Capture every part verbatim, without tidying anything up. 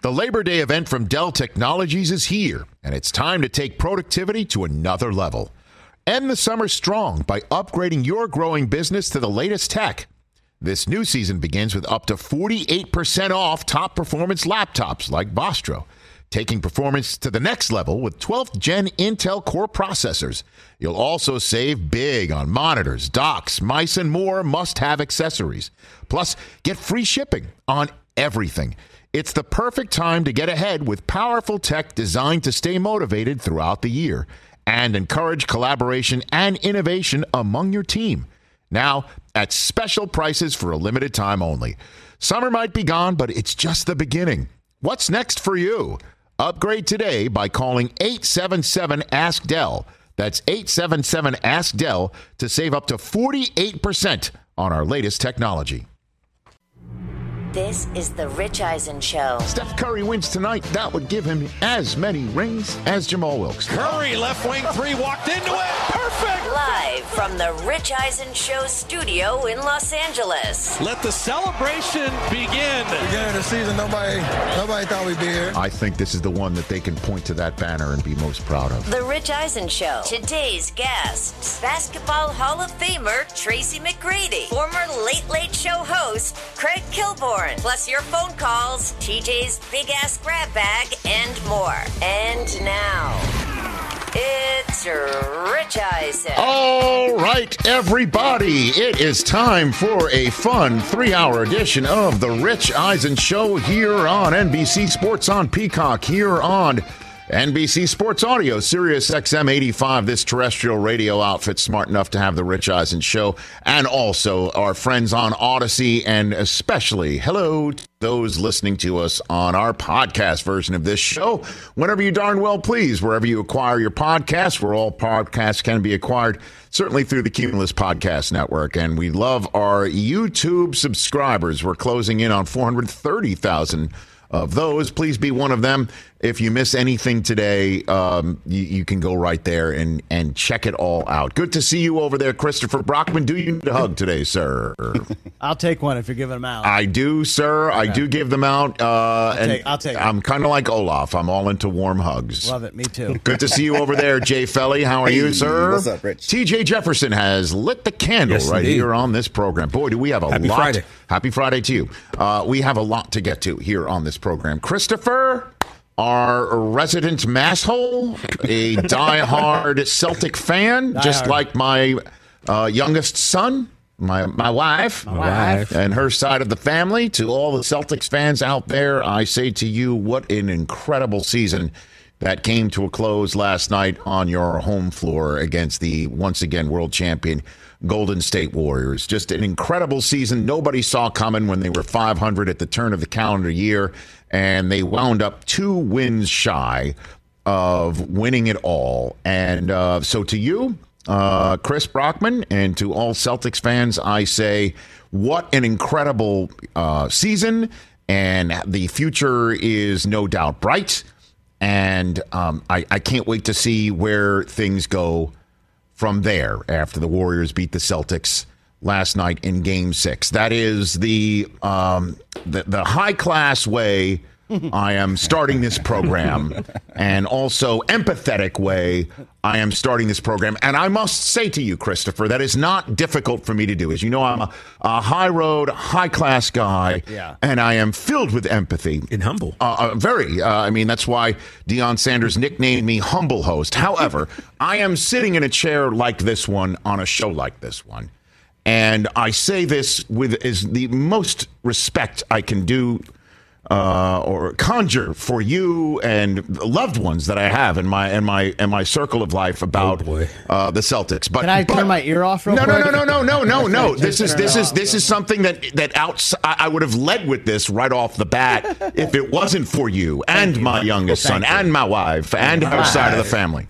The Labor Day event from Dell Technologies is here, and it's time to take productivity to another level. End the summer strong by upgrading your growing business to the latest tech. This new season begins with up to forty-eight percent off top performance laptops like Vostro, taking performance to the next level with twelfth gen Intel Core processors. You'll also save big on monitors, docks, mice, and more must-have accessories. Plus, get free shipping on everything. It's the perfect time to get ahead with powerful tech designed to stay motivated throughout the year and encourage collaboration and innovation among your team. Now, at special prices for a limited time only. Summer might be gone, but it's just the beginning. What's next for you? Upgrade today by calling eight seven seven ask Dell. That's eight seven seven ask Dell to save up to forty-eight percent on our latest technology. This is the Rich Eisen Show. Steph Curry wins tonight. That would give him as many rings as Jamal Wilkes. Curry, left wing three, walked into it. Perfect! Live from the Rich Eisen Show studio in Los Angeles. Let the celebration begin. Beginning of the season, nobody, nobody thought we'd be here. I think this is the one that they can point to that banner and be most proud of. The Rich Eisen Show. Today's guests, Basketball Hall of Famer Tracy McGrady, former Late Late Show host Craig Kilborn, plus your phone calls, T J's Big Ass Grab Bag, and more. And now, it's Rich Eisen. All right, everybody. It is time for a fun three-hour edition of the Rich Eisen Show here on N B C Sports on Peacock, here on N B C Sports Audio, Sirius X M eighty-five, this terrestrial radio outfit smart enough to have the Rich Eisen Show, and also our friends on Odyssey, and especially hello to those listening to us on our podcast version of this show. Whenever you darn well please, wherever you acquire your podcasts, where all podcasts can be acquired, certainly through the Cumulus Podcast Network. And we love our YouTube subscribers. We're closing in on four hundred thirty thousand of those. Please be one of them. If you miss anything today, um, you, you can go right there and, and check it all out. Good to see you over there, Christopher Brockman. Do you need a hug today, sir? I'll take one if you're giving them out. I do, sir. Okay. I do give them out. Uh, I'll and take, I'll take I'm kind of like Olaf. I'm all into warm hugs. Love it. Me too. Good to see you over there, Jay Felly. How are hey, you, sir? What's up, Rich? T J Jefferson has lit the candle yes, right indeed. here on this program. Boy, do we have a Happy lot. Friday. Happy Friday to you. Uh, we have a lot to get to here on this program. Christopher, our resident masshole, a diehard Celtic fan, Die just hard. like my uh, youngest son, my my wife, My wife. and her side of the family. To all the Celtics fans out there, I say to you, what an incredible season that came to a close last night on your home floor against the once again world champion Golden State Warriors. Just an incredible season. Nobody saw coming when they were five hundred at the turn of the calendar year, and they wound up two wins shy of winning it all. And uh, so to you, uh, Chris Brockman, and to all Celtics fans, I say, what an incredible uh, season, and the future is no doubt bright. And um, I, I can't wait to see where things go from there after the Warriors beat the Celtics last night in Game Six. That is the um, the, the high class way I am starting this program, and also empathetic way I am starting this program. And I must say to you, Christopher, that is not difficult for me to do. As you know, I'm a, a high road, high class guy, yeah. and I am filled with empathy. And humble. Uh, uh, very. Uh, I mean, that's why Deion Sanders nicknamed me Humble Host. However, I am sitting in a chair like this one on a show like this one. And I say this with is the most respect I can do uh, or conjure for you and loved ones that I have in my in my in my circle of life about oh uh, the Celtics. But Can I but, turn my ear off real no, quick? No, no, no, no, no, no, no. This is this is off. this is something that that outs- I would have led with this right off the bat if it wasn't for you and you. my youngest son Thank you. and my wife and her side of the family.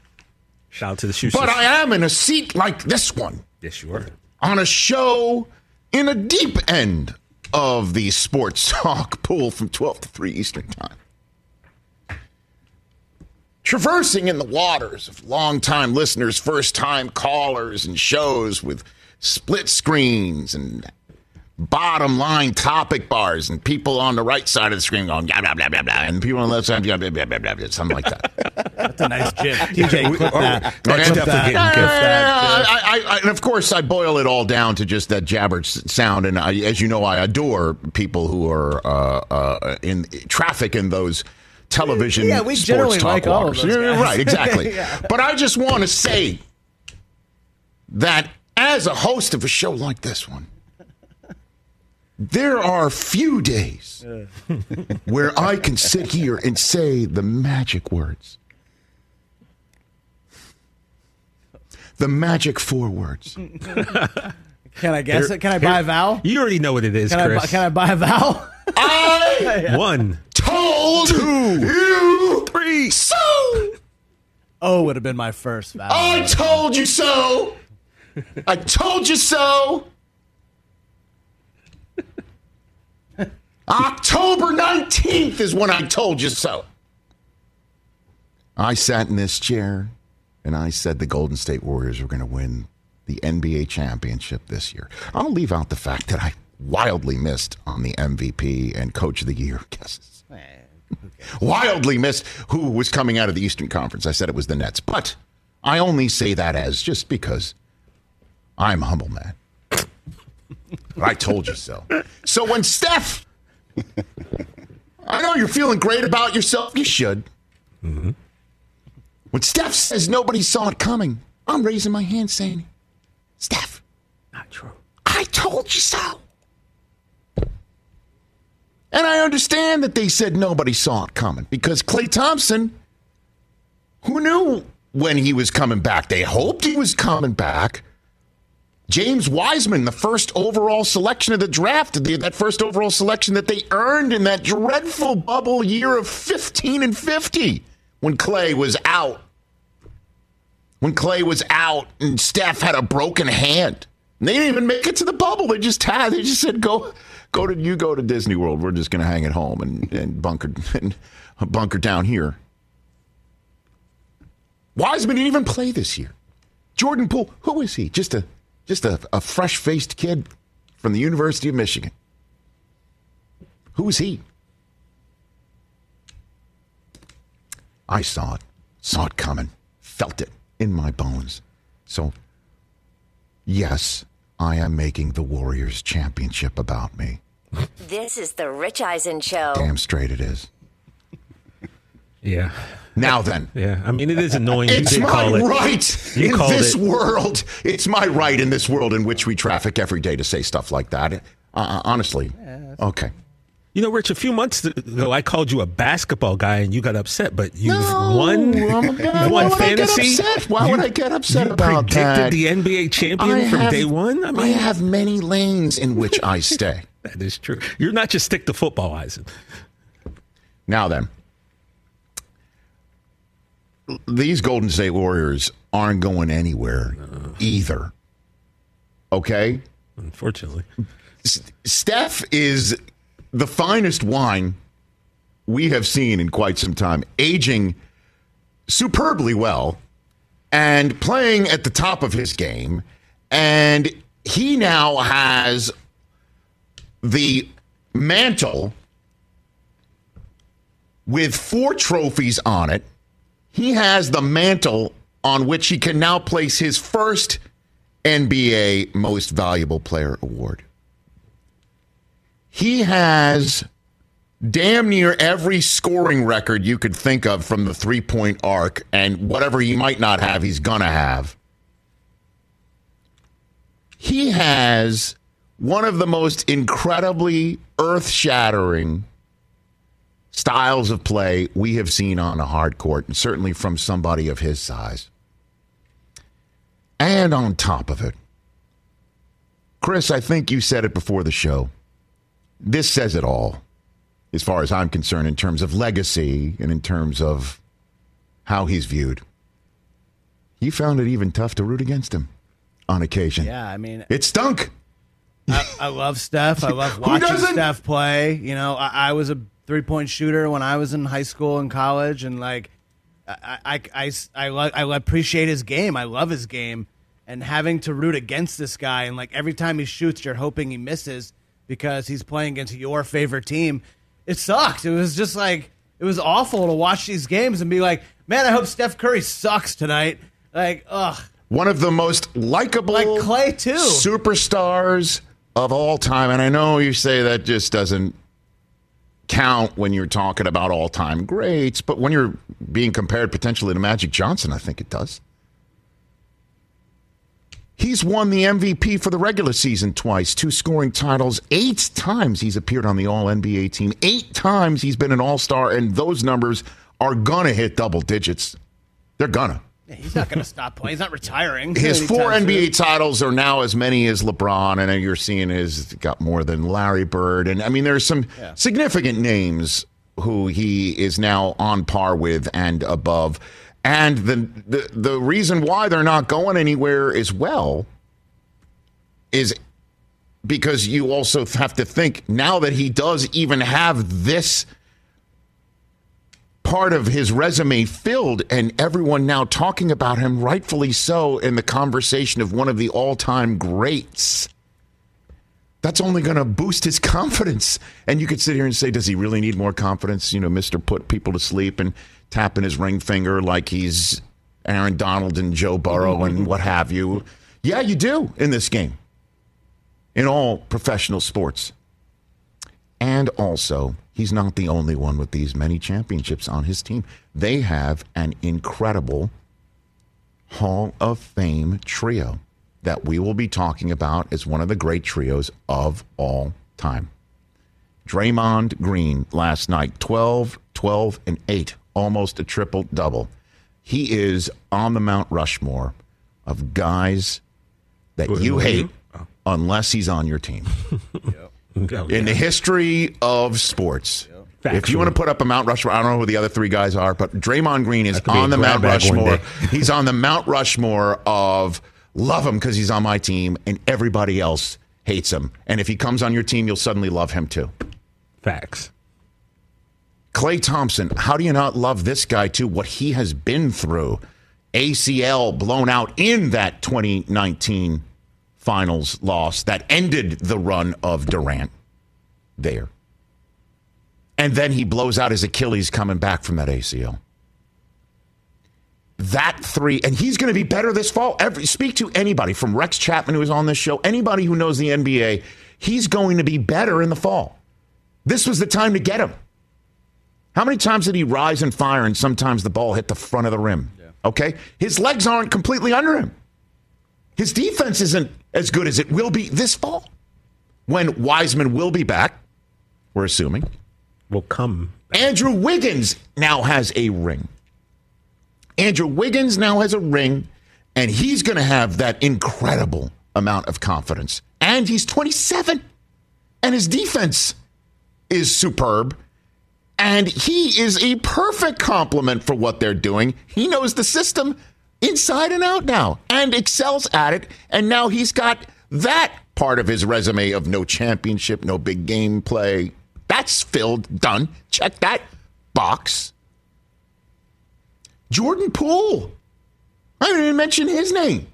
Shout out to the shoe. But I am in a seat like this one. Yes, you are. On a show in a deep end of the sports talk pool from twelve to three Eastern time. Traversing in the waters of longtime listeners, first-time callers, and shows with split screens and bottom line topic bars and people on the right side of the screen going blah blah blah blah blah, and people on the left side blah blah blah blah blah, blah something like that. That's a nice gif. T J, clip that. That's Clip that. Yeah, Clip that. I, I, I, and of course, I boil it all down to just that jabber s- sound. And I, as you know, I adore people who are uh, uh, in traffic in those television Yeah, we sports generally talk like all of walkers. those Yeah, guys. right, exactly. Yeah. But I just want to say that as a host of a show like this one, there are few days where I can sit here and say the magic words. The magic four words. Can I guess it? Can I buy a vowel? You already know what it is, Can I, Chris. bu- can I buy a vowel? I One. told you Three. so. O would have been my first vowel. I told you so. I told you so. October nineteenth is when I told you so. I sat in this chair and I said the Golden State Warriors were going to win the N B A championship this year. I'll leave out the fact that I wildly missed on the M V P and Coach of the Year guesses. Wildly missed who was coming out of the Eastern Conference. I said it was the Nets. But I only say that as just because I'm a humble man. But I told you so. So when Steph, I know you're feeling great about yourself. You should. Mm-hmm. When Steph says nobody saw it coming, I'm raising my hand saying, Steph, Not true. I told you so. And I understand that they said nobody saw it coming because Klay Thompson, who knew when he was coming back? They hoped he was coming back. James Wiseman, the first overall selection of the draft, the, that first overall selection that they earned in that dreadful bubble year of fifteen and fifty when Klay was out. When Klay was out and Steph had a broken hand. And they didn't even make it to the bubble. They just had, they just said, go, go to, you go to Disney World. We're just going to hang at home and, and bunker, and bunker down here. Wiseman didn't even play this year. Jordan Poole, who is he? Just a, just a, a fresh-faced kid from the University of Michigan. Who is he? I saw it, saw it coming, felt it in my bones. So, yes, I am making the Warriors championship about me. This is the Rich Eisen Show. Damn straight it is. Yeah. Now then. Yeah. I mean, it is annoying. It's you did my call it. right You in called this it. world. It's my right in this world in which we traffic every day to say stuff like that. Uh, honestly. Okay. You know, Rich, a few months ago, I called you a basketball guy and you got upset, but you've No, won, I'm- you've why won would I get fantasy. upset? Why You- would I get upset you about predicted that? the N B A champion I from have- day one. I mean, I have many lanes in which I stay. that is true. You're not just stick to football, Eisen. Now then, these Golden State Warriors aren't going anywhere either. Okay? Unfortunately. S- Steph is the finest wine we have seen in quite some time, aging superbly well and playing at the top of his game. And he now has the mantle with four trophies on it. He has the mantle on which he can now place his first N B A Most Valuable Player award. He has damn near every scoring record you could think of from the three-point arc, and whatever he might not have, he's going to have. He has one of the most incredibly earth-shattering styles of play we have seen on a hard court, and certainly from somebody of his size. And on top of it, Chris, I think you said it before the show. This says it all, as far as I'm concerned, in terms of legacy and in terms of how he's viewed. You found it even tough to root against him on occasion. Yeah, I mean, It stunk. I, I love Steph. I love Who watching doesn't? Steph play. You know, I, I was a three-point shooter when I was in high school and college, and like, I, I, I, I, lo- I appreciate his game. I love his game, and having to root against this guy, and like every time he shoots, you're hoping he misses. because he's playing against your favorite team. It sucks. It was just like, it was awful to watch these games and be like, man, I hope Steph Curry sucks tonight. Like, ugh. One of the most likable like Clay too. superstars of all time. And I know you say that just doesn't count when you're talking about all-time greats, but when you're being compared potentially to Magic Johnson, I think it does. He's won the M V P for the regular season twice, two scoring titles. Eight times he's appeared on the All-N B A team. Eight times he's been an All-Star, and those numbers are going to hit double digits. They're going to. Yeah, he's not going to stop playing. He's not retiring. His four N B A soon. titles are now as many as LeBron, and you're seeing his got more than Larry Bird. And, I mean, there's some yeah. significant names who he is now on par with and above. And the, the the reason why they're not going anywhere as well is because you also have to think now that he does even have this part of his resume filled and everyone now talking about him, rightfully so, in the conversation of one of the all-time greats. That's only going to boost his confidence. And you could sit here and say, does he really need more confidence? You know, Mister Put People to Sleep and tapping his ring finger like he's Aaron Donald and Joe Burrow and what have you. Yeah, you do in this game. In all professional sports. And also, he's not the only one with these many championships on his team. They have an incredible Hall of Fame trio that we will be talking about as one of the great trios of all time. Draymond Green last night, twelve, twelve, and eight. Almost a triple-double. He is on the Mount Rushmore of guys that you hate unless he's on your team. Yep. In the history of sports, yep. if you want to put up a Mount Rushmore, I don't know who the other three guys are, but Draymond Green is on the Mount Rushmore. He's on the Mount Rushmore of love him because he's on my team, and everybody else hates him. And if he comes on your team, you'll suddenly love him too. Facts. Klay Thompson, how do you not love this guy too? What he has been through. A C L blown out in that twenty nineteen finals loss that ended the run of Durant there. And then he blows out his Achilles coming back from that A C L. That three, and he's going to be better this fall. Every, speak to anybody from Rex Chapman, who was on this show, anybody who knows the N B A, he's going to be better in the fall. This was the time to get him. How many times did he rise and fire and sometimes the ball hit the front of the rim? Yeah. Okay? His legs aren't completely under him. His defense isn't as good as it will be this fall. When Wiseman will be back, we're assuming. Will come. Andrew Wiggins now has a ring. Andrew Wiggins now has a ring, and he's going to have that incredible amount of confidence. And he's twenty-seven, and his defense is superb. And he is a perfect complement for what they're doing. He knows the system inside and out now and excels at it. And now he's got that part of his resume of no championship, no big game play. That's filled, done. Check that box. Jordan Poole. I didn't even mention his name.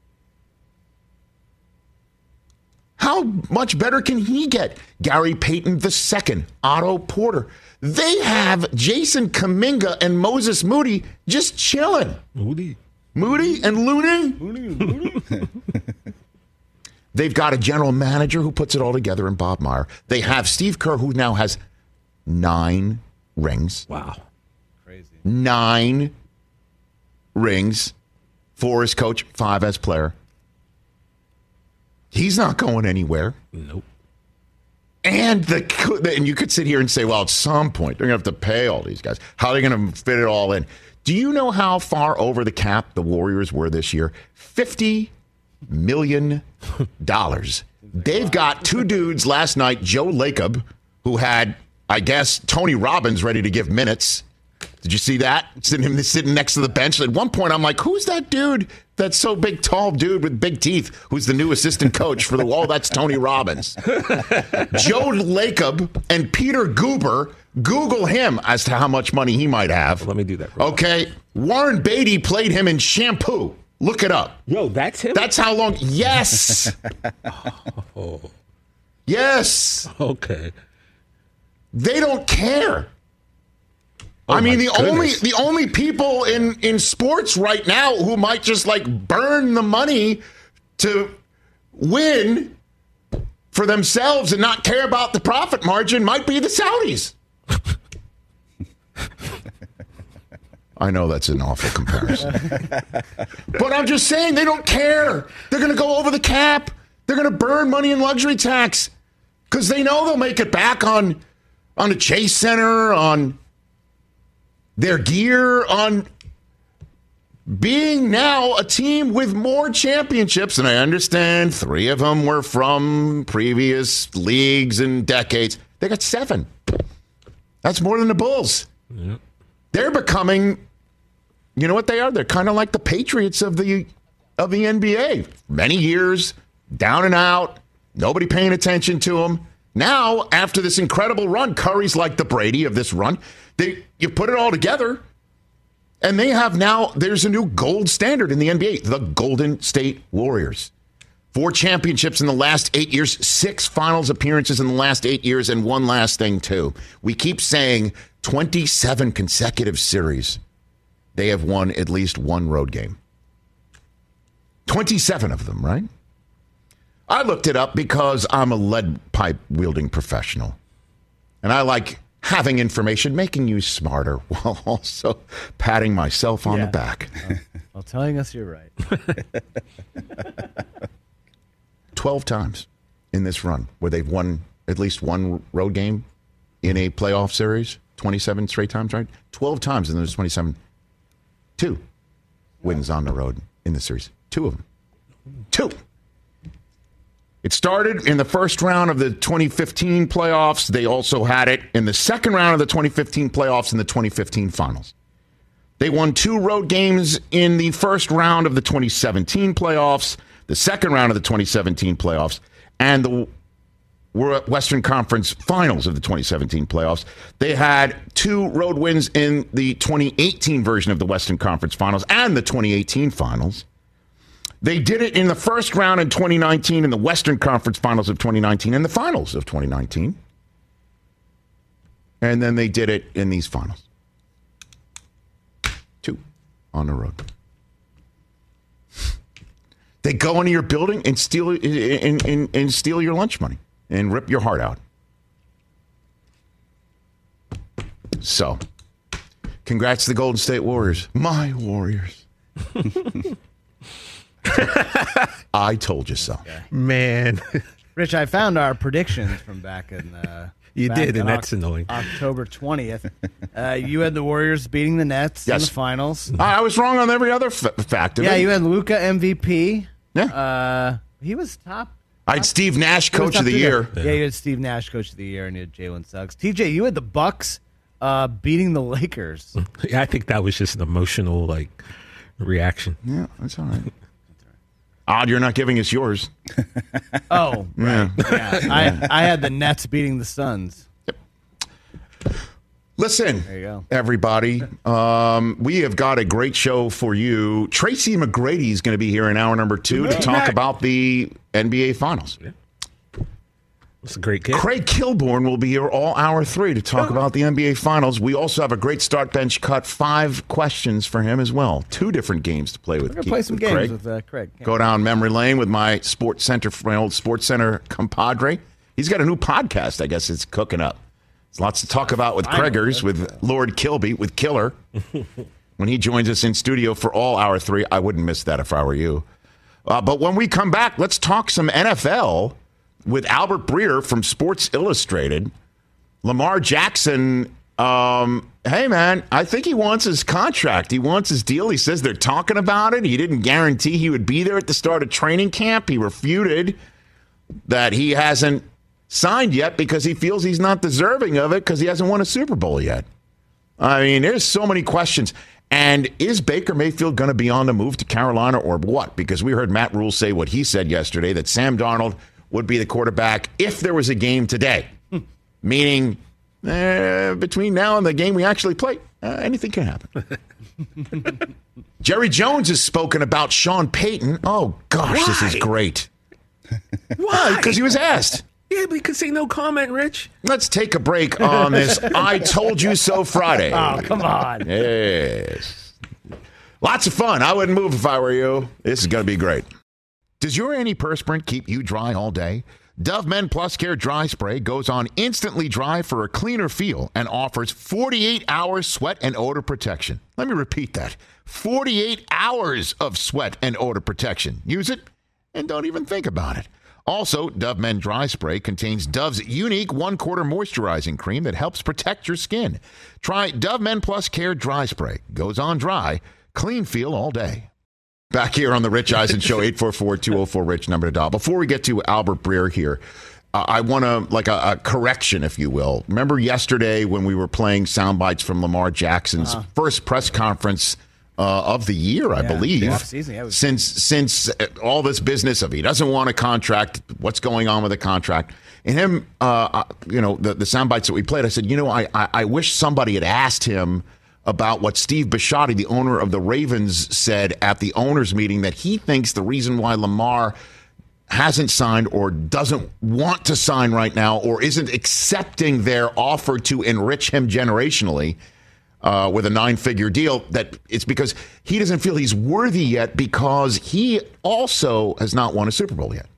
How much better can he get? Gary Payton the second, Otto Porter. They have Jason Kuminga and Moses Moody just chilling. Moody. Moody and Looney. Moody and Looney. They've got a general manager who puts it all together in Bob Meyer. They have Steve Kerr, who now has nine rings. Wow. Crazy. Nine rings. Four as coach, five as player. He's not going anywhere. Nope. And the and you could sit here and say, well, at some point, they're going to have to pay all these guys. How are they going to fit it all in? Do you know how far over the cap the Warriors were this year? fifty million dollars. They've got two dudes last night, Joe Lacob, who had, I guess, Tony Robbins ready to give minutes. Did you see that? Sitting him sitting next to the bench. At one point, I'm like, who's that dude that's so big, tall dude with big teeth who's the new assistant coach for the wall? That's Tony Robbins. Joe Lacob and Peter Guber, Google him as to how much money he might have. Let me do that. Okay. Warren Beatty played him in Shampoo. Look it up. Yo, that's him? That's how long. Yes. Oh. Yes. Okay. They don't care. Oh, I mean, the goodness. only the only people in, in sports right now who might just like burn the money to win for themselves and not care about the profit margin might be the Saudis. I know that's an awful comparison. But I'm just saying they don't care. They're going to go over the cap. They're going to burn money in luxury tax because they know they'll make it back on, on the Chase Center, on their gear, on being now a team with more championships. And I understand three of them were from previous leagues and decades. They got seven. That's more than the Bulls. Yep. They're becoming, you know what they are? They're kind of like the Patriots of the of the N B A. Many years, down and out, nobody paying attention to them. Now, after this incredible run, Curry's like the Brady of this run. They, you put it all together, and they have now, there's a new gold standard in the N B A, the Golden State Warriors. Four championships in the last eight years, six finals appearances in the last eight years, and one last thing, too. We keep saying twenty-seven consecutive series. They have won at least one road game. twenty-seven of them, right? I looked it up because I'm a lead pipe wielding professional. And I like having information, making you smarter, while also patting myself on yeah. the back. Well, well, telling us you're right. twelve times in this run where they've won at least one road game in a playoff series. twenty-seven straight times, right? twelve times in those twenty-seven. Two wins on the road in the series. Two of them. Two. It started in the first round of the twenty fifteen playoffs. They also had it in the second round of the twenty fifteen playoffs and the twenty fifteen finals. They won two road games in the first round of the twenty seventeen playoffs, the second round of the twenty seventeen playoffs, and the Western Conference Finals of the twenty seventeen playoffs. They had two road wins in the twenty eighteen version of the Western Conference Finals and the twenty eighteen Finals. They did it in the first round in twenty nineteen, in the Western Conference Finals of twenty nineteen, and the Finals of twenty nineteen. And then they did it in these finals. Two on the road. They go into your building and steal and, and, and steal your lunch money and rip your heart out. So, congrats to the Golden State Warriors. My Warriors. I told you so. Okay. Man. Rich, I found our predictions from back in uh, You back did, in and that's Oc- annoying. October twentieth. Uh, you had the Warriors beating the Nets Yes. in the finals. I I was wrong on every other f- fact of Yeah, it. you had Luka M V P. Yeah. Uh, he was top. I had Steve Nash, he was Coach top of the two Year. there. Yeah, you had Steve Nash, Coach of the Year, and you had Jalen Suggs. T J, you had the Bucks uh, beating the Lakers. Yeah, I think that was just an emotional like reaction. Yeah, that's all right. Odd you're not giving us yours. Oh, right. Yeah. I, I had the Nets beating the Suns. Listen, There you go. everybody, um, we have got a great show for you. Tracy McGrady is going to be here in hour number two to talk about the N B A Finals. It's a great kid. Craig Kilborn will be here all hour three to talk about the N B A Finals. We also have a great start bench cut, five questions for him as well. Two different games to play with. We're going to play some with games Craig. with uh, Craig. Go down memory lane with my Sports Center, my old Sports Center compadre. He's got a new podcast, I guess it's cooking up. There's lots to talk about with Craigers, with Lord Kilby, with Killer. When he joins us in studio for all hour three, I wouldn't miss that if I were you. Uh, but when we come back, let's talk some N F L with Albert Breer from Sports Illustrated. Lamar Jackson, um, hey, man, I think he wants his contract. He wants his deal. He says they're talking about it. He didn't guarantee he would be there at the start of training camp. He refuted that he hasn't signed yet because he feels he's not deserving of it because he hasn't won a Super Bowl yet. I mean, there's so many questions. And is Baker Mayfield going to be on the move to Carolina or what? Because we heard Matt Rule say what he said yesterday, that Sam Darnold would be the quarterback if there was a game today. Meaning, eh, between now and the game we actually play, uh, anything can happen. Jerry Jones has spoken about Sean Payton. Oh, gosh, Why? this is great. Why? Because he was asked. Yeah, but you could say no comment, Rich. Let's take a break on this I Told You So Friday. Oh, come on. Yes. Lots of fun. I wouldn't move if I were you. This is going to be great. Does your antiperspirant keep you dry all day? Dove Men Plus Care Dry Spray goes on instantly dry for a cleaner feel and offers forty-eight hours sweat and odor protection. Let me repeat that. forty-eight hours of sweat and odor protection. Use it and don't even think about it. Also, Dove Men Dry Spray contains Dove's unique one-quarter moisturizing cream that helps protect your skin. Try Dove Men Plus Care Dry Spray. Goes on dry. Clean feel all day. Back here on the Rich Eisen Show, eight four four, two oh four, RICH, number to dial. Before we get to Albert Breer here, uh, I want to, like a, a correction, if you will. Remember yesterday when we were playing sound bites from Lamar Jackson's uh-huh. first press conference uh, of the year, I yeah, believe, off-season, yeah, was- since since all this business of he doesn't want a contract, what's going on with the contract. And him, uh, you know, the, the sound bites that we played, I said, you know, I, I, I wish somebody had asked him about what Steve Bisciotti, the owner of the Ravens, said at the owners' meeting, that he thinks the reason why Lamar hasn't signed or doesn't want to sign right now or isn't accepting their offer to enrich him generationally uh, with a nine-figure deal, that it's because he doesn't feel he's worthy yet because he also has not won a Super Bowl yet.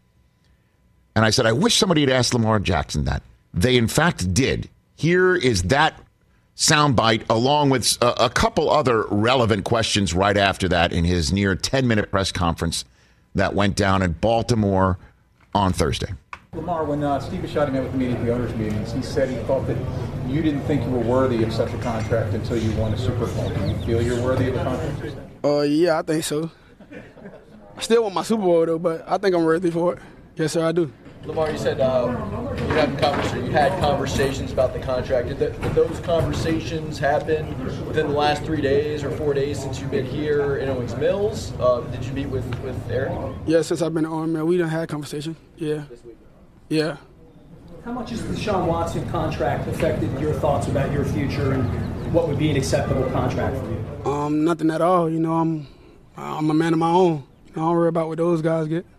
And I said, I wish somebody had asked Lamar Jackson that. They, in fact, did. Here is that soundbite, along with a, a couple other relevant questions right after that in his near ten-minute press conference that went down in Baltimore on Thursday. Lamar, when uh, Steve Bisciotti met with me at the owners' meetings, he said he thought that you didn't think you were worthy of such a contract until you won a Super Bowl. Do you feel you're worthy of a contract? Uh, yeah, I think so. I still want my Super Bowl, though, but I think I'm worthy for it. Yes, sir, I do. Lamar, you said uh, you, had conversa- you had conversations about the contract. Did, the, did those conversations happen within the last three days or four days since you've been here in Owings Mills? Uh, did you meet with, with Eric? Yeah, since I've been at Owings Mills, we done had conversation. Yeah. Yeah. How much has the Deshaun Watson contract affected your thoughts about your future and what would be an acceptable contract for you? Um, nothing at all. You know, I'm I'm a man of my own. I don't worry about what those guys get.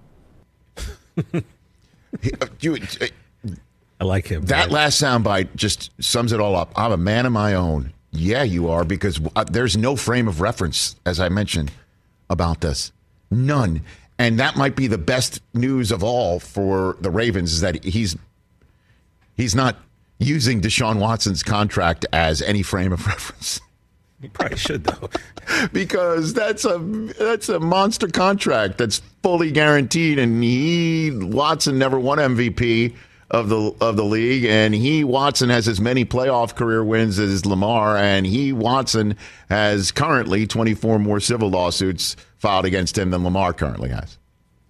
You, I like him. That man. last soundbite just sums it all up. I'm a man of my own. Yeah, you are, because there's no frame of reference, as I mentioned, about this. None. And that might be the best news of all for the Ravens, is that he's he's not using Deshaun Watson's contract as any frame of reference. He probably should, though. Because that's a that's a monster contract that's fully guaranteed, and he Watson never won M V P of the of the league, and he Watson has as many playoff career wins as Lamar, and he Watson has currently twenty-four more civil lawsuits filed against him than Lamar currently has.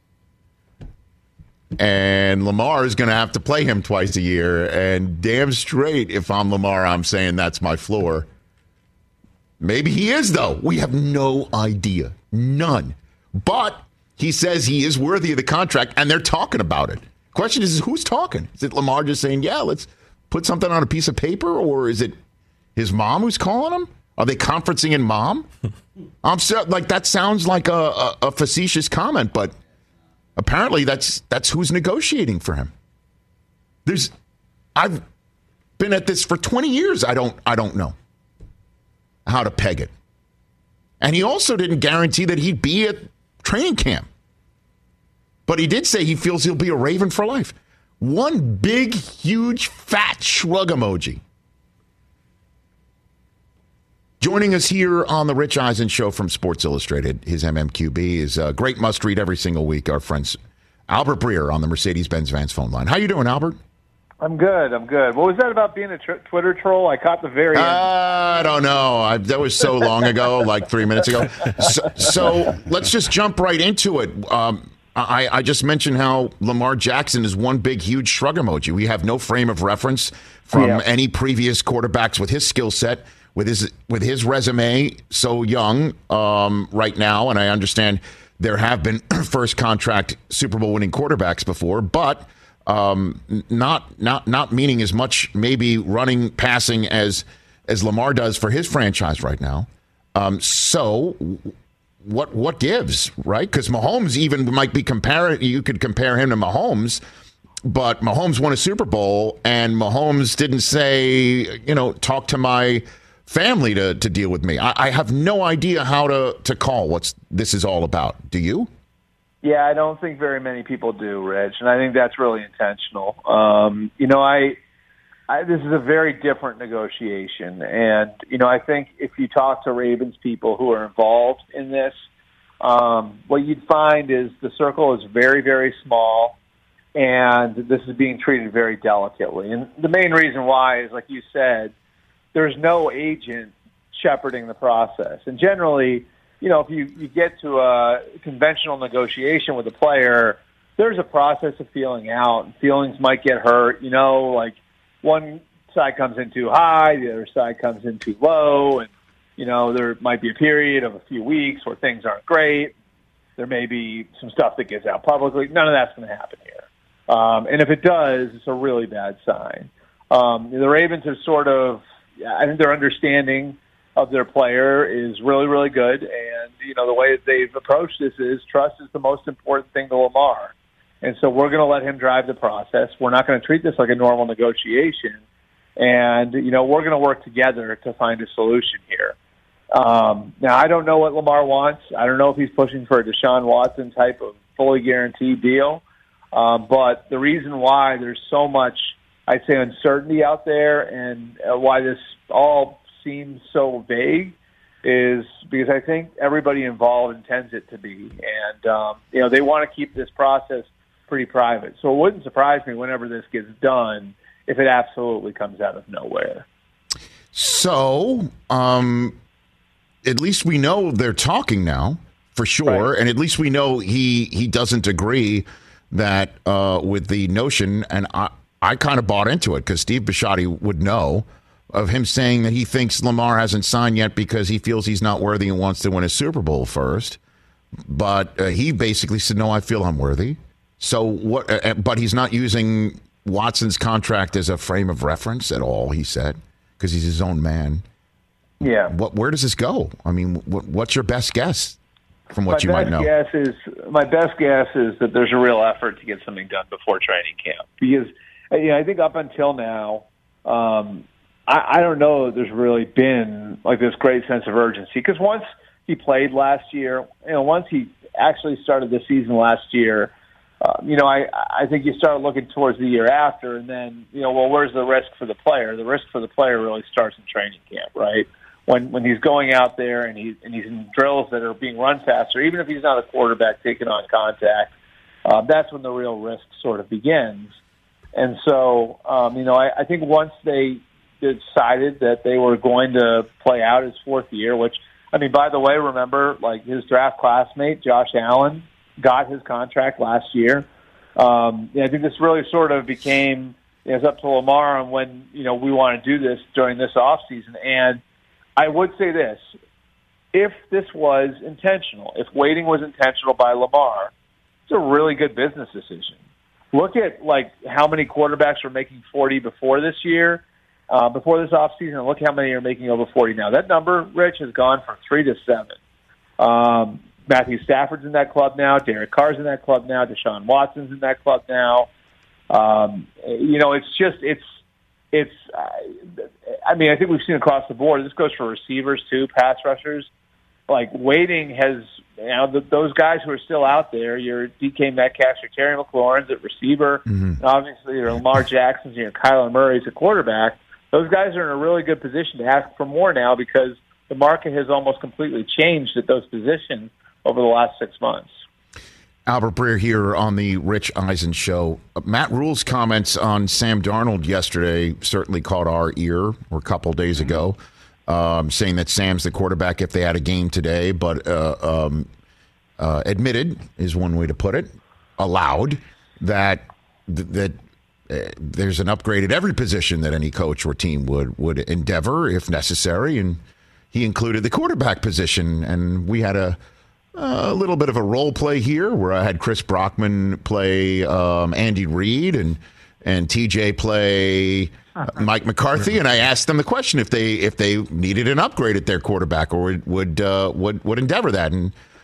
And Lamar is going to have to play him twice a year, and damn straight, if I'm Lamar, I'm saying that's my floor. Maybe he is, though. We have no idea. None. But he says he is worthy of the contract, and they're talking about it. Question is, who's talking? Is it Lamar just saying, yeah, let's put something on a piece of paper, or is it his mom who's calling him? Are they conferencing in mom? I'm so, like, that sounds like a, a, a facetious comment, but apparently that's that's who's negotiating for him. There's, I've been at this for twenty years. I don't, I don't know how to peg it. And he also didn't guarantee that he'd be at training camp. But he did say he feels he'll be a Raven for life. One big, huge, fat shrug emoji. Joining us here on the Rich Eisen Show from Sports Illustrated, his M M Q B is a great must-read every single week. Our friend Albert Breer on the Mercedes-Benz Vans phone line. How you doing, Albert? I'm good. I'm good. What was that about being a tr- Twitter troll? I caught the very end. Uh, I don't know. I, that was so long ago, like three minutes ago. So, so let's just jump right into it. Um, I, I just mentioned how Lamar Jackson is one big, huge shrug emoji. We have no frame of reference from yeah. any previous quarterbacks with his skill set, with his with his resume so young um, right now. And I understand there have been first contract Super Bowl winning quarterbacks before, but Um, not not not meaning as much maybe running, passing as as Lamar does for his franchise right now. Um, so what what gives, right? Because Mahomes even might be comparing. You could compare him to Mahomes but Mahomes won a Super Bowl, and Mahomes didn't say, you know, talk to my family to, to deal with me. I, I have no idea how to, to call what this is all about. Do you? Yeah, I don't think very many people do, Rich, and I think that's really intentional. Um, you know, I, I this is a very different negotiation, and, you know, I think if you talk to Ravens people who are involved in this, um, what you'd find is the circle is very, very small, and this is being treated very delicately. And the main reason why is, like you said, there's no agent shepherding the process. And generally, you know, if you, you get to a conventional negotiation with a player, there's a process of feeling out, and feelings might get hurt. You know, like one side comes in too high, the other side comes in too low, and, you know, there might be a period of a few weeks where things aren't great. There may be some stuff that gets out publicly. None of that's going to happen here. Um, and if it does, it's a really bad sign. Um, the Ravens are sort of, I think their understanding of their player is really, really good. And, you know, the way that they've approached this is trust is the most important thing to Lamar. And so we're going to let him drive the process. We're not going to treat this like a normal negotiation. And, you know, we're going to work together to find a solution here. Um, now, I don't know what Lamar wants. I don't know if he's pushing for a Deshaun Watson type of fully guaranteed deal. Um, but the reason why there's so much, I'd say, uncertainty out there and uh, why this all seems so vague is because I think everybody involved intends it to be. And, um, you know, they want to keep this process pretty private. So it wouldn't surprise me whenever this gets done if it absolutely comes out of nowhere. So, um, at least we know they're talking now, for sure. Right. And at least we know he, he doesn't agree that uh, with the notion, and I, I kind of bought into it because Steve Bisciotti would know, of him saying that he thinks Lamar hasn't signed yet because he feels he's not worthy and wants to win a Super Bowl first. But uh, he basically said, no, I feel I'm worthy. So what? Uh, but he's not using Watson's contract as a frame of reference at all, he said, because he's his own man. Yeah. What? Where does this go? I mean, what, what's your best guess from what my you might know? Guess is, my best guess is that there's a real effort to get something done before training camp. Because you know, I think up until now, um, I, I don't know if there's really been like this great sense of urgency. Because once he played last year, you know, once he actually started the season last year, uh, you know, I, I think you start looking towards the year after, and then, you know, well, where's the risk for the player? The risk for the player really starts in training camp, right? When when he's going out there and he's and he's in drills that are being run faster, even if he's not a quarterback taking on contact, uh, that's when the real risk sort of begins. And so, um, you know, I, I think once they decided that they were going to play out his fourth year, which, I mean, by the way, remember, like his draft classmate, Josh Allen, got his contract last year. Um, I think this really sort of became, you know, it's up to Lamar on when, you know, we want to do this during this offseason. And I would say this, if this was intentional, if waiting was intentional by Lamar, it's a really good business decision. Look at, like, how many quarterbacks were making forty before this year, uh, before this offseason, and look how many are making over forty now. That number, Rich, has gone from three to seven. Um, Matthew Stafford's in that club now. Derek Carr's in that club now. Deshaun Watson's in that club now. Um, you know, it's just, it's, it's, uh, I mean, I think we've seen across the board. This goes for receivers too, pass rushers. Like, waiting has, you know, the, those guys who are still out there, your D K Metcalf, your Terry McLaurin's at receiver, mm-hmm. and obviously your Lamar Jackson's, your Kyler Murray's at quarterback. Those guys are in a really good position to ask for more now because the market has almost completely changed at those positions over the last six months. Albert Breer here on the Rich Eisen Show. Matt Rule's comments on Sam Darnold yesterday certainly caught our ear, or a couple days ago, um, saying that Sam's the quarterback if they had a game today, but uh, um, uh, admitted, is one way to put it, allowed, that that uh, there's an upgrade at every position that any coach or team would, would endeavor if necessary, and he included the quarterback position, and we had a a little bit of a role play here where I had Chris Brockman play um, Andy Reid and and T J play Mike McCarthy, and I asked them the question if they if they needed an upgrade at their quarterback or would would uh, would, would endeavor that, and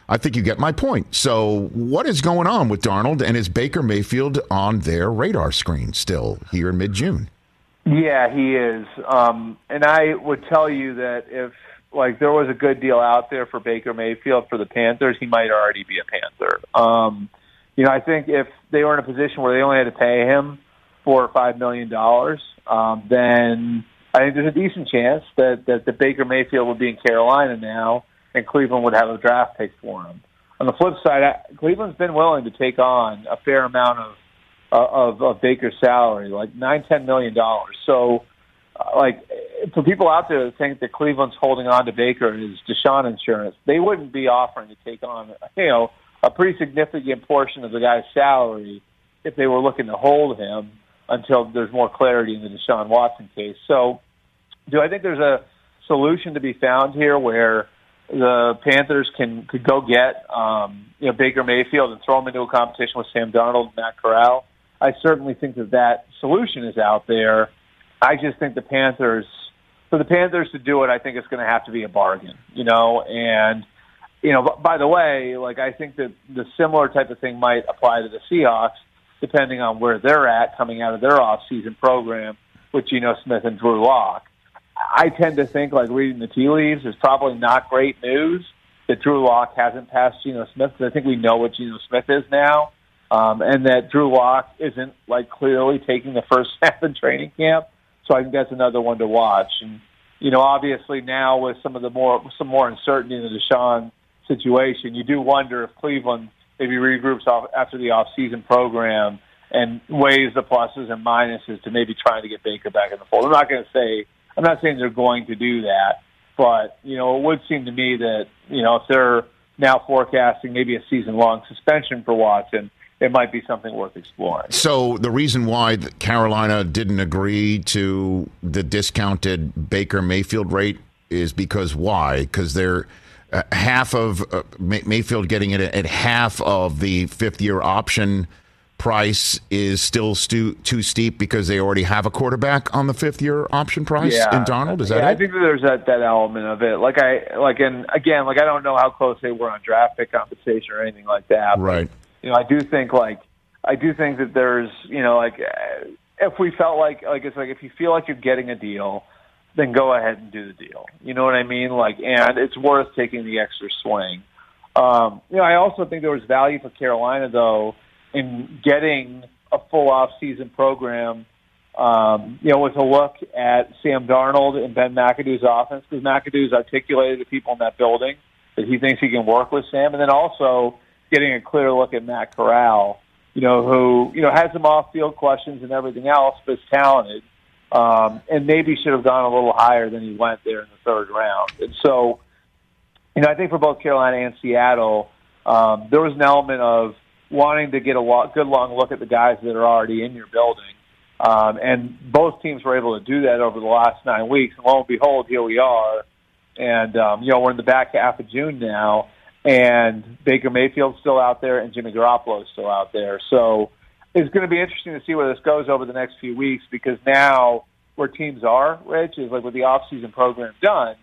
I think you get my point. So what is going on with Darnold, and is Baker Mayfield on their radar screen still here in mid-June? Yeah, he is. Um, and I would tell you that if like there was a good deal out there for Baker Mayfield for the Panthers, he might already be a Panther. Um, you know, I think if they were in a position where they only had to pay him four or five million dollars, um, then I think there's a decent chance that, that the Baker Mayfield would be in Carolina now, and Cleveland would have a draft pick for him. On the flip side, I, Cleveland's been willing to take on a fair amount of uh, of, of Baker's salary, like nine, ten million dollars. So, uh, like for people out there that think that Cleveland's holding on to Baker is Deshaun insurance, they wouldn't be offering to take on, you know, a pretty significant portion of the guy's salary if they were looking to hold him until there's more clarity in the Deshaun Watson case. So, do I think there's a solution to be found here where the Panthers can could go get um, you know Baker Mayfield and throw him into a competition with Sam Darnold and Matt Corral? I certainly think that that solution is out there. I just think the Panthers, for the Panthers to do it, I think it's going to have to be a bargain, you know. And you know, by the way, like I think that the similar type of thing might apply to the Seahawks, depending on where they're at coming out of their off-season program with Geno Smith and Drew Lock. I tend to think, like reading the tea leaves, is probably not great news that Drew Lock hasn't passed Geno Smith, because I think we know what Geno Smith is now, um, and that Drew Lock isn't like clearly taking the first snap in training camp. So I think that's another one to watch. And you know, obviously now with some of the more some more uncertainty in the Deshaun situation, you do wonder if Cleveland maybe regroups off after the off-season program and weighs the pluses and minuses to maybe trying to get Baker back in the fold. I'm not going to say. I'm not saying they're going to do that, but, you know, it would seem to me that, you know, if they're now forecasting maybe a season-long suspension for Watson, it might be something worth exploring. So the reason why Carolina didn't agree to the discounted Baker Mayfield rate is because why? Because they're uh, half of uh, May- Mayfield getting it at half of the fifth-year option price is still stu- too steep because they already have a quarterback on the fifth-year option price yeah. in Darnold. Is that yeah, it? I think that there's that, that element of it. Like I like, and again, like I don't know how close they were on draft pick compensation or anything like that. Right. But, you know, I do think like I do think that there's you know like if we felt like like it's like if you feel like you're getting a deal, then go ahead and do the deal. You know what I mean? Like, and it's worth taking the extra swing. Um, you know, I also think there was value for Carolina though in getting a full off-season program, um, you know, with a look at Sam Darnold and Ben McAdoo's offense, because McAdoo's articulated to people in that building that he thinks he can work with Sam, and then also getting a clear look at Matt Corral, you know, who, you know, has some off-field questions and everything else, but is talented, um, and maybe should have gone a little higher than he went there in the third round. And so, you know, I think for both Carolina and Seattle, um, there was an element of wanting to get a lo- good long look at the guys that are already in your building. Um, and both teams were able to do that over the last nine weeks. And lo and behold, here we are. And, um, you know, we're in the back half of June now, and Baker Mayfield's still out there and Jimmy Garoppolo's still out there. So it's going to be interesting to see where this goes over the next few weeks, because now where teams are, Rich, is like with the off-season program done,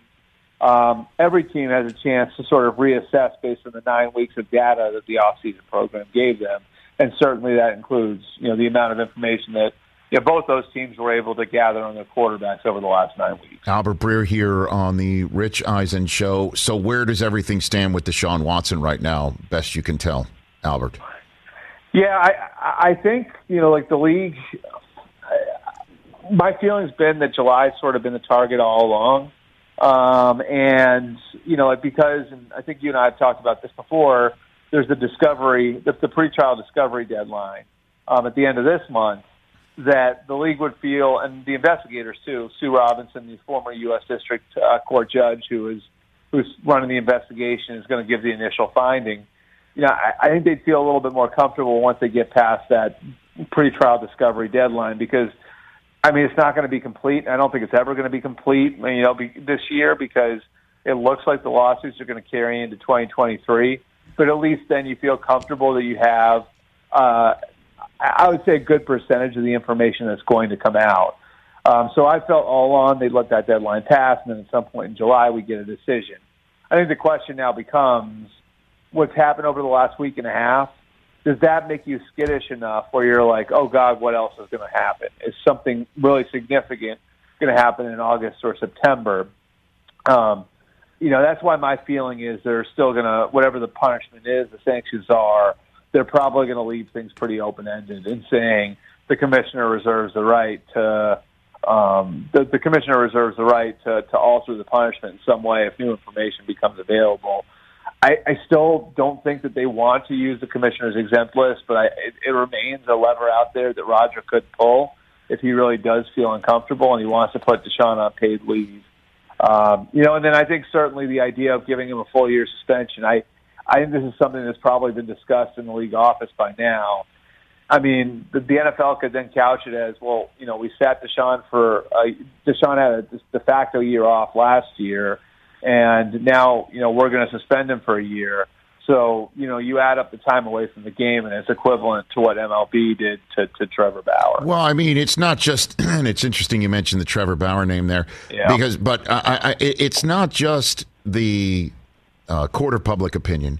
Um, every team has a chance to sort of reassess based on the nine weeks of data that the off-season program gave them, and certainly that includes, you know, the amount of information that you know, both those teams were able to gather on their quarterbacks over the last nine weeks. Albert Breer here on the Rich Eisen Show. So where does everything stand with Deshaun Watson right now, best you can tell, Albert? Yeah, I, I think, you know, like the league, my feeling's been that July's sort of been the target all along. Um, and, you know, because, and I think you and I have talked about this before, there's the discovery, the, the pretrial discovery deadline um, at the end of this month, that the league would feel, and the investigators too, Sue Robinson, the former U S District uh, Court judge who is who's running the investigation, is going to give the initial finding. You know, I, I think they'd feel a little bit more comfortable once they get past that pretrial discovery deadline, because I mean, it's not going to be complete. I don't think it's ever going to be complete, you know, be, this year, because it looks like the lawsuits are going to carry into twenty twenty-three. But at least then you feel comfortable that you have, uh, I would say, a good percentage of the information that's going to come out. Um, so I felt all along they'd let that deadline pass, and then at some point in July we get a decision. I think the question now becomes, what's happened over the last week and a half, does that make you skittish enough where you're like, oh, God, what else is going to happen? Is something really significant going to happen in August or September? Um, you know, that's why my feeling is they're still going to, whatever the punishment is, the sanctions are, they're probably going to leave things pretty open-ended in saying the commissioner reserves the right to um, the, the commissioner reserves the right to, to alter the punishment in some way if new information becomes available. I, I still don't think that they want to use the commissioner's exempt list, but I, it, it remains a lever out there that Roger could pull if he really does feel uncomfortable and he wants to put Deshaun on paid leave. Um, you know, and then I think certainly the idea of giving him a full year suspension, I, I think this is something that's probably been discussed in the league office by now. I mean, the, the N F L could then couch it as, well, you know, we sat Deshaun for, uh, Deshaun had a de facto year off last year, and now, you know, we're going to suspend him for a year. So, you know, you add up the time away from the game, and it's equivalent to what M L B did to, to Trevor Bauer. Well, I mean, it's not just, and it's interesting you mentioned the Trevor Bauer name there, yeah. because, but I, I, it's not just the uh, court of public opinion.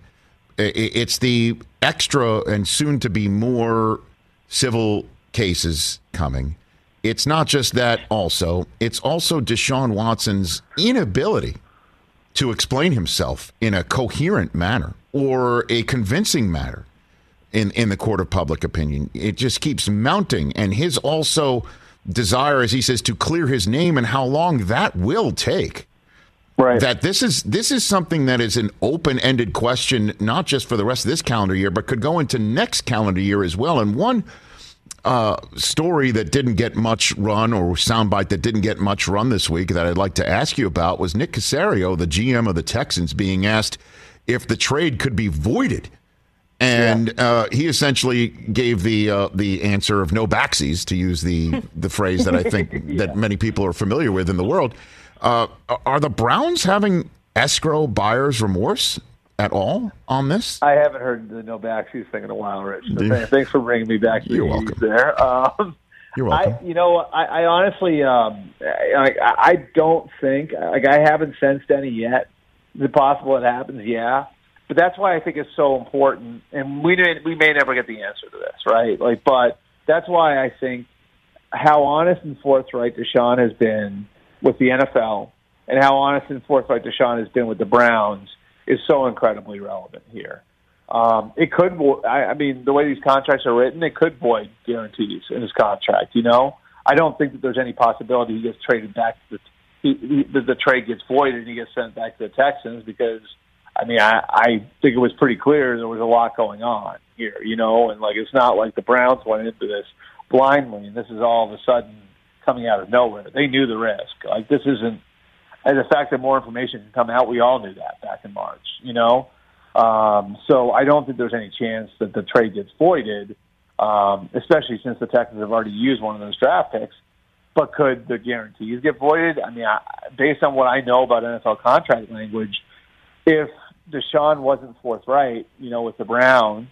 It's the extra and soon to be more civil cases coming. It's not just that also. It's also Deshaun Watson's inability to explain himself in a coherent manner or a convincing manner in, in the court of public opinion. It just keeps mounting. And his also desire, as he says, to clear his name and how long that will take. Right. That this is this is something that is an open-ended question, not just for the rest of this calendar year, but could go into next calendar year as well. And one uh, story that didn't get much run, or soundbite that didn't get much run this week, that I'd like to ask you about, was Nick Caserio, the G M of the Texans, being asked if the trade could be voided. And yeah. uh, he essentially gave the uh, the answer of no backsies, to use the, the phrase that I think yeah. that many people are familiar with in the world. Uh, are the Browns having escrow buyer's remorse at all on this? I haven't heard the no backsies thing in a while, Rich. So thanks, thanks for bringing me back to You're the welcome. there. Um, You're welcome. I, you know, I, I honestly, um, I, I don't think, like, I haven't sensed any yet. Is it possible it happens? Yeah. But that's why I think it's so important, and we may, we may never get the answer to this, right? Like, but that's why I think how honest and forthright Deshaun has been with the N F L, and how honest and forthright Deshaun has been with the Browns is so incredibly relevant here. Um, it could, I, I mean, the way these contracts are written, it could void guarantees in his contract. You know, I don't think that there's any possibility he gets traded back to the, he, he, the, the trade gets voided and he gets sent back to the Texans, because, I mean, I, I think it was pretty clear there was a lot going on here. You know, and like it's not like the Browns went into this blindly, and this is all of a sudden coming out of nowhere. They knew the risk. Like, this isn't, and the fact that more information can come out, we all knew that back in March, you know? Um, so I don't think there's any chance that the trade gets voided, um, especially since the Texans have already used one of those draft picks. But could the guarantees get voided? I mean, I, based on what I know about N F L contract language, if Deshaun wasn't forthright, you know, with the Browns,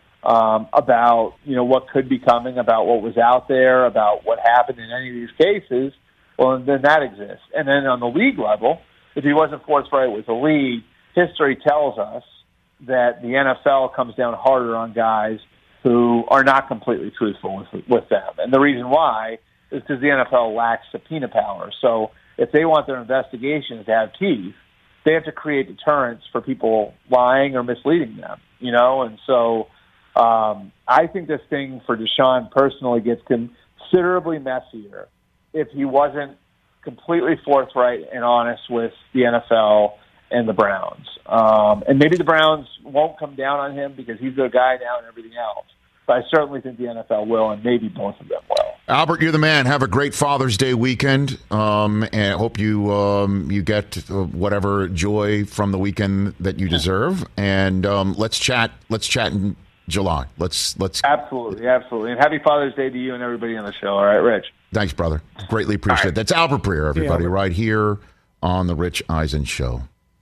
Um, about, you know, what could be coming, about what was out there, about what happened in any of these cases, well, then that exists. And then on the league level, if he wasn't forthright with the league, history tells us that the N F L comes down harder on guys who are not completely truthful with, with them. And the reason why is because the N F L lacks subpoena power. So if they want their investigations to have teeth, they have to create deterrence for people lying or misleading them, you know? And so Um, I think this thing for Deshaun personally gets considerably messier if he wasn't completely forthright and honest with the N F L and the Browns. Um, and maybe the Browns won't come down on him because he's their guy now and everything else. But I certainly think the N F L will, and maybe both of them will. Albert, you're the man. Have a great Father's Day weekend, um, and I hope you um, you get whatever joy from the weekend that you deserve. And um, let's chat. Let's chat in July. Let's let's absolutely, absolutely, and happy Father's Day to you and everybody on the show. All right, Rich. Thanks, brother. Greatly appreciate it. Right. That's Albert Breer, everybody, yeah, right here on the Rich Eisen Show.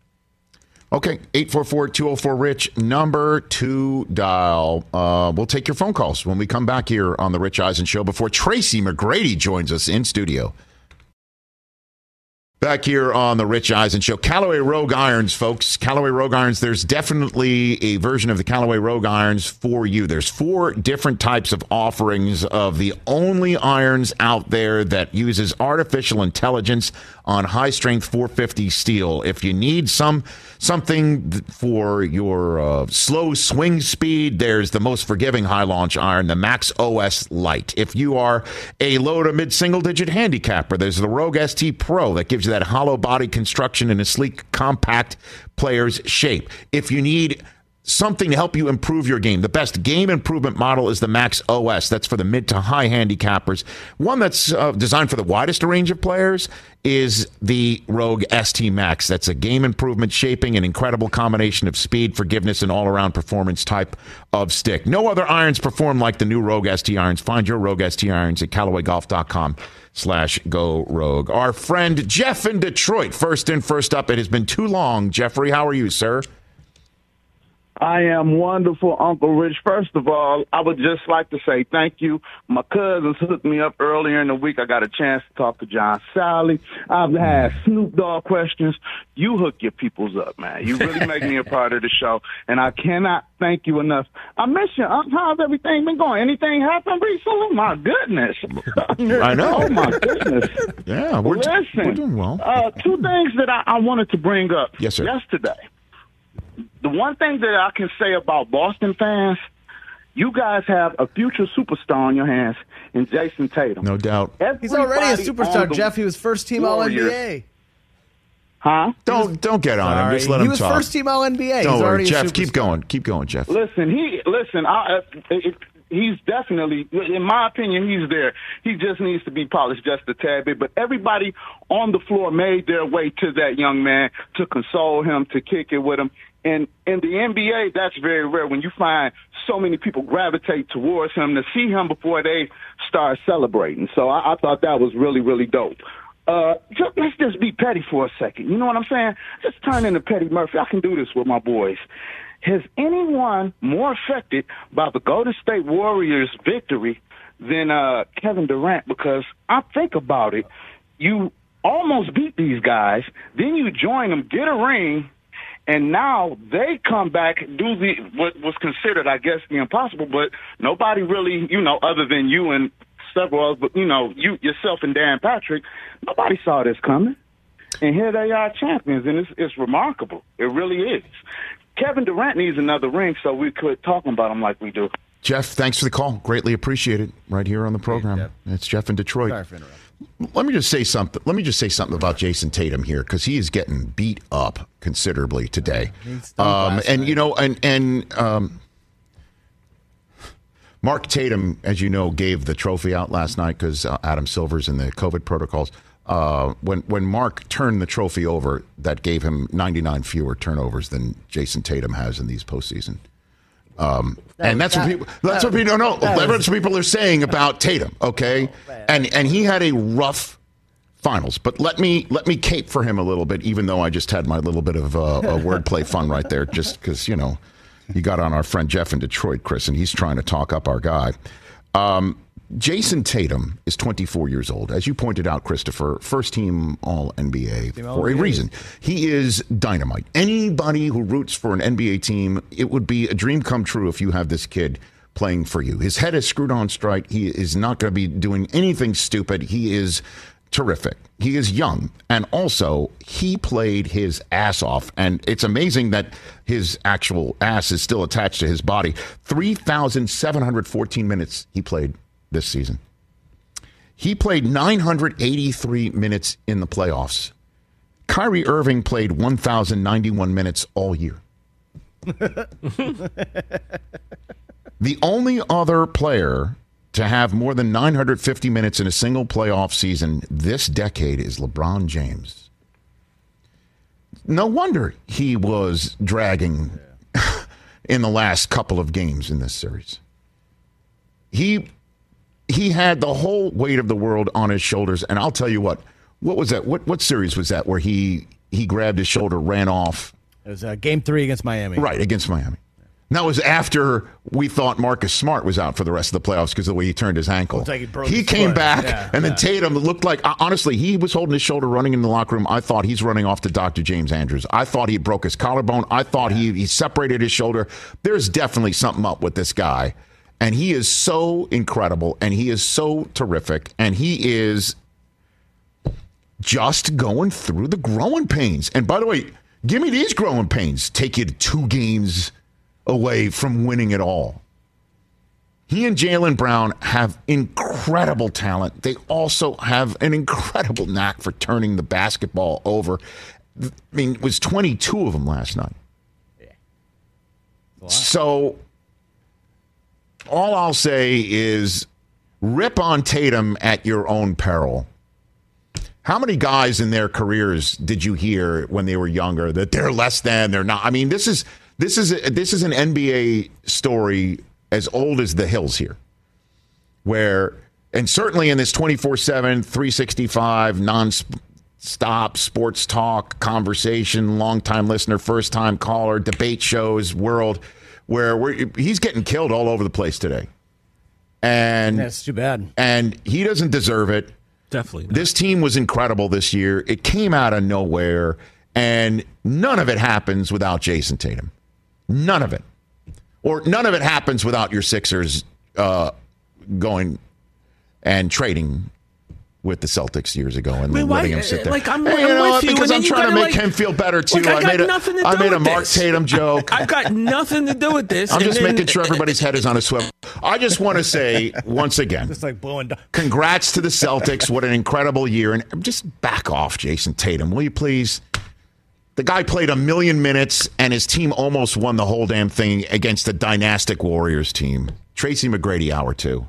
Okay, eight four four, two oh four, RICH, number to dial. Uh, we'll take your phone calls when we come back here on the Rich Eisen Show before Tracy McGrady joins us in studio. Back here on the Rich Eisen Show. Callaway Rogue Irons, folks. Callaway Rogue Irons, there's definitely a version of the Callaway Rogue Irons for you. There's four different types of offerings of the only irons out there that uses artificial intelligence on high-strength four fifty steel. If you need some something for your uh, slow swing speed, there's the most forgiving high-launch iron, the Max O S Lite. If you are a low to mid-single-digit handicapper, there's the Rogue S T Pro that gives you that hollow body construction in a sleek, compact player's shape. If you need something to help you improve your game, the best game improvement model is the Max O S. That's for the mid to high handicappers. One that's uh, designed for the widest range of players is the Rogue S T Max. That's a game improvement shaping, an incredible combination of speed, forgiveness, and all-around performance type of stick. No other irons perform like the new Rogue S T irons. Find your Rogue S T irons at Callaway Golf dot com slash go rogue. Our friend Jeff in Detroit, first in, first up. It has been too long. Jeffrey, how are you, sir? I am wonderful, Uncle Rich. First of all, I would just like to say thank you. My cousins hooked me up earlier in the week. I got a chance to talk to John Sally. I've had Snoop Dogg questions. You hook your peoples up, man. You really make me a part of the show, and I cannot thank you enough. I miss you. How's everything been going? Anything happened recently? My goodness. I know. Oh, my goodness. Yeah, we're, Listen, we're doing well. Uh, two things that I, I wanted to bring up yes, sir. yesterday. The one thing that I can say about Boston fans, you guys have a future superstar on your hands in Jason Tatum. No doubt. He's already a Everybody superstar, on the Jeff. He was first team All N B A. Huh? Don't don't get on him. Just let he him was talk. first team All N B A. Don't He's worry, already a Jeff. superstar. Keep going. Keep going, Jeff. Listen, he listen. I, it, he's definitely, in my opinion, he's there. He just needs to be polished just a tad bit. But everybody on the floor made their way to that young man to console him, to kick it with him. And in the N B A, that's very rare when you find so many people gravitate towards him to see him before they start celebrating. So I, I thought that was really, really dope. Uh, just, let's just be petty for a second. You know what I'm saying? Just turn into Petty Murphy. I can do this with my boys. Has anyone more affected by the Golden State Warriors' victory than uh, Kevin Durant? Because I think about it, you almost beat these guys, then you join them, get a ring, and now they come back, do the what was considered, I guess, the impossible, but nobody really, you know, other than you and several others, but, you know, you yourself and Dan Patrick, nobody saw this coming. And here they are champions, and it's, it's remarkable. It really is. Kevin Durant needs another ring, so we could talk about him like we do. Jeff, thanks for the call. Greatly appreciated right here on the program. Jeff. It's Jeff in Detroit. Sorry for interrupting. Let me just say something. Let me just say something about Jason Tatum here, because he is getting beat up considerably today. Um, and you know, and and um, Mark Tatum, as you know, gave the trophy out last night because uh, Adam Silver's in the COVID protocols. Uh, when when Mark turned the trophy over, that gave him ninety-nine fewer turnovers than Jason Tatum has in these postseason. Um, that, and that's that, what people. That's that, what people don't know. That's what people are saying about Tatum. Okay, oh, and and he had a rough finals. But let me let me cape for him a little bit, even though I just had my little bit of uh, a wordplay fun right there, just because you know you got on our friend Jeff in Detroit, Chris, and he's trying to talk up our guy. Um, Jason Tatum is twenty-four years old. As you pointed out, Christopher, first team All N B A for a reason. He is dynamite. Anybody who roots for an N B A team, it would be a dream come true if you have this kid playing for you. His head is screwed on straight. He is not going to be doing anything stupid. He is terrific. He is young. And also, he played his ass off. And it's amazing that his actual ass is still attached to his body. three thousand seven hundred fourteen minutes he played this season. He played nine hundred eighty-three minutes in the playoffs. Kyrie Irving played one thousand ninety-one minutes all year. The only other player to have more than nine hundred fifty minutes in a single playoff season this decade is LeBron James. No wonder he was dragging in the last couple of games in this series. He He had the whole weight of the world on his shoulders, and I'll tell you what. What was that? What what series was that where he he grabbed his shoulder, ran off? It was uh, game three against Miami. Right, against Miami. And that was after we thought Marcus Smart was out for the rest of the playoffs because of the way he turned his ankle. Looks like he broke he his came foot. back, Yeah, and then yeah. Tatum looked like, honestly, he was holding his shoulder running in the locker room. I thought he's running off to Doctor James Andrews. I thought he broke his collarbone. I thought he, he separated his shoulder. There's definitely something up with this guy. And he is so incredible, and he is so terrific, and he is just going through the growing pains. And by the way, give me these growing pains. Take you to two games away from winning it all. He and Jaylen Brown have incredible talent. They also have an incredible knack for turning the basketball over. I mean, it was twenty-two of them last night. Yeah. So all I'll say is rip on Tatum at your own peril. How many guys in their careers did you hear when they were younger that they're less than, they're not? I mean, this is this is a, this is an N B A story as old as the hills here, where, and certainly in this twenty-four seven, three sixty-five, non-stop sports talk, conversation, long-time listener, first-time caller, debate shows world, where we're, he's getting killed all over the place today. And that's too bad. And he doesn't deserve it. Definitely not. This team was incredible this year. It came out of nowhere, and none of it happens without Jason Tatum. None of it. Or none of it happens without your Sixers uh, going and trading with the Celtics years ago and I mean, letting why- him sit there. like, I'm- Hey, I'm you know, with you, because and I'm then you trying to gotta, make like- him feel better too. Like, I I got made a, nothing to I do made a with Mark this. Tatum joke. I've got nothing to do with this. I'm and just then- making sure everybody's head is on a swivel. I just want to say once again, Just like blowing. Do- congrats to the Celtics. What an incredible year. And just back off, Jason Tatum, will you please? The guy played a million minutes, and his team almost won the whole damn thing against the dynastic Warriors team. Tracy McGrady, hour two.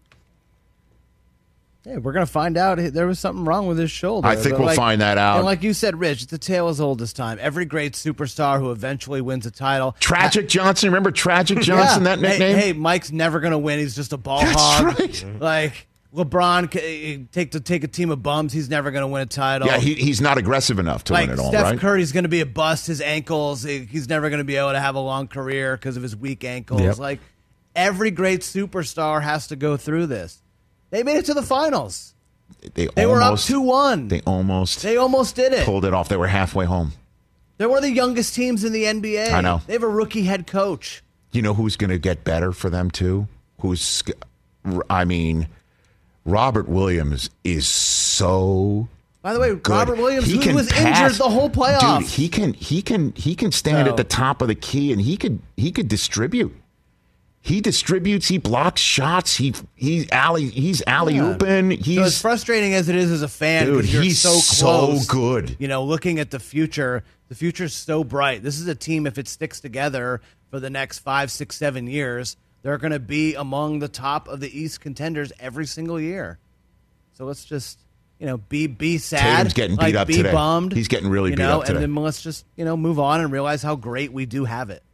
Hey, we're gonna find out there was something wrong with his shoulder. I think But we'll like- find that out. And like you said, Rich, it's the tale as old as time. Every great superstar who eventually wins a title. Tragic Johnson, remember Tragic Johnson, Yeah. that nickname? Hey, hey, Mike's never gonna win. He's just a ball That's hog. right. Like LeBron, c- take to take a team of bums. He's never gonna win a title. Yeah, he, he's not aggressive enough to like win it all, Steph right? Curry's going to be a bust. His ankles, he- he's never going to be able to have a long career because of his weak ankles. Yep. Like every great superstar has to go through this. They made it to the finals. They, They were up almost, two one. They almost They almost did it. pulled it off. They were halfway home. They're one of the youngest teams in the N B A. I know. They have a rookie head coach. You know who's going to get better for them, too? Who's, I mean, Robert Williams is so By the way, good. Robert Williams, He who can was pass. injured the whole playoffs. Dude, he can he can he can stand So- at the top of the key, and he could he could distribute. He distributes. He blocks shots. He he's alley he's alley ooping. He's so as frustrating as it is as a fan, Dude, 'cause you're he's so so close, good. You know, looking at the future, the future's so bright. This is a team, if it sticks together for the next five, six, seven years, they're going to be among the top of the East contenders every single year. So let's just, you know, be be sad. Tatum's getting beat like, up be today. bummed. He's getting really you beat know, up today. And then let's just, you know, move on and realize how great we do have it.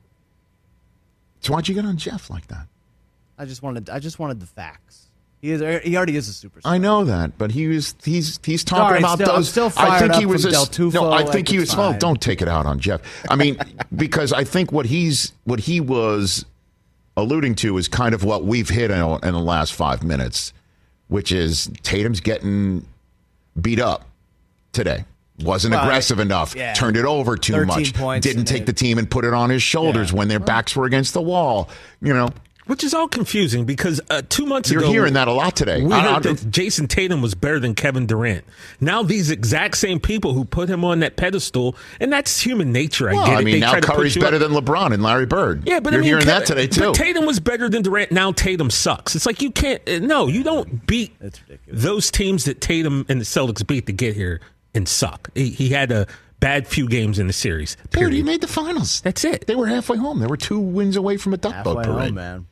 So why'd you get on Jeff like that? I just wanted, I just wanted the facts. He is, he already is a superstar. I know that, but he was he's he's talking Sorry, about still- I'm those. still I fired think up he was from a, Del Tufo, no. I like, think he it's was. Well, fine. don't take it out on Jeff. I mean, because I think what he's what he was alluding to is kind of what we've hit in, in the last five minutes, which is Tatum's getting beat up today. Wasn't Well, aggressive enough. yeah. Turned it over too thirteen much. points Didn't and take they- the team and put it on his shoulders Yeah. when their backs were against the wall. You know. Which is all confusing because uh, two months You're ago... hearing that a lot today. We I- heard I- that Jason Tatum was better than Kevin Durant. Now these exact same people who put him on that pedestal, and that's human nature, I Well, get it. I mean, They now try to put Curry's you better up. than LeBron and Larry Bird. Yeah, but you're I mean, hearing Kevin- that today too. But Tatum was better than Durant. Now Tatum sucks. It's like you can't. uh, No, you don't beat those teams that Tatum and the Celtics beat to get here and suck. He, he had a bad few games in the series. Dude, Period. he made the finals. That's it. They were halfway home. They were two wins away from a duck boat Halfway parade. home, man.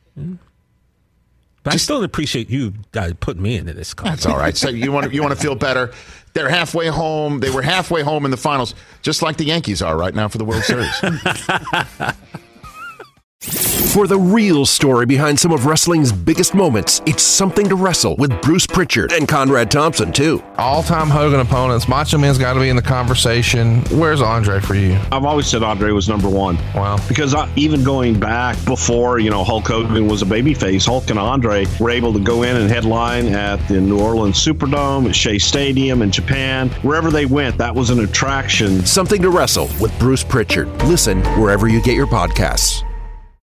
But I still appreciate you uh, putting me into this. Call. That's all right. So you want to, you want to feel better. They're halfway home. They were halfway home in the finals, just like the Yankees are right now for the World Series. For the real story behind some of wrestling's biggest moments, it's Something to Wrestle with Bruce Pritchard and Conrad Thompson, too. All-time Hogan opponents. Macho Man's got to be in the conversation. Where's Andre for you? I've always said Andre was number one. Wow. Because I, even going back before, you know, Hulk Hogan was a babyface, Hulk and Andre were able to go in and headline at the New Orleans Superdome, at Shea Stadium in Japan. Wherever they went, that was an attraction. Something to Wrestle with Bruce Pritchard. Listen wherever you get your podcasts.